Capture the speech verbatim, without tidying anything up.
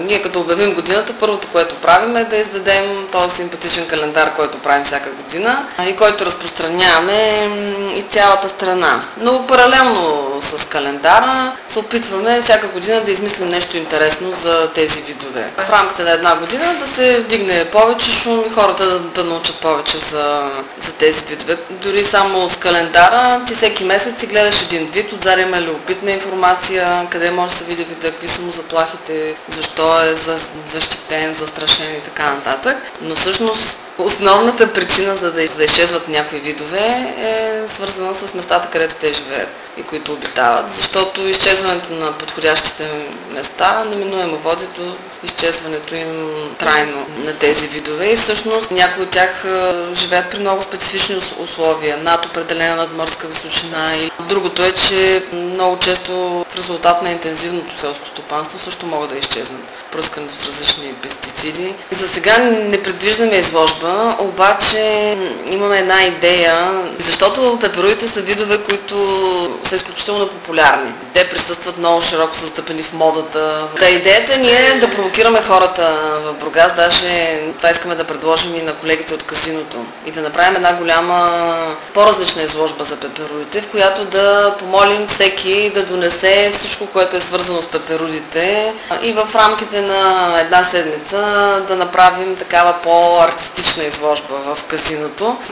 ние като обявим годината, първото, което правим е да издадем този симпатичен календар, който правим всяка година и който разпространяваме и цялата страна. Но паралелно с календара се опитваме всяка година да измислим нещо интересно за тези видове. В рамките на една година да се вдигне повече шум и хората да, да научат повече за, за тези видове. Дори само с календара ти всеки месец си гледаш един вид, отзади има любопитна информация, къде може да се види вида, какви са му заплахите, защо е защитен, застрашен и така нататък. Но всъщност основната причина за да, за да изчезват някои видове е свързана с местата, където те живеят и които обитават, защото изчезването на подходящите места неминуемо води до изчезването им трайно на тези видове и всъщност някои от тях живеят при много специфични условия, над определена надморска височина. И другото е, че много често в резултат на интензивното селско стопанство също могат да изчезнат, пръскането с различни пестициди. За сега не предвиждаме изложба, обаче имаме една идея, защото пеперудите са видове, които са изключително популярни. Те присъстват много широко застъпени в модата. Та идеята ни е да провокираме хората в Бургас, даже това искаме да предложим и на колегите от казиното и да направим една голяма, по-различна изложба за пеперудите, в която да помолим всеки да донесе всичко, което е свързано с пеперудите и в рамките на една седмица да направим такава по-артистична изложба в казиното.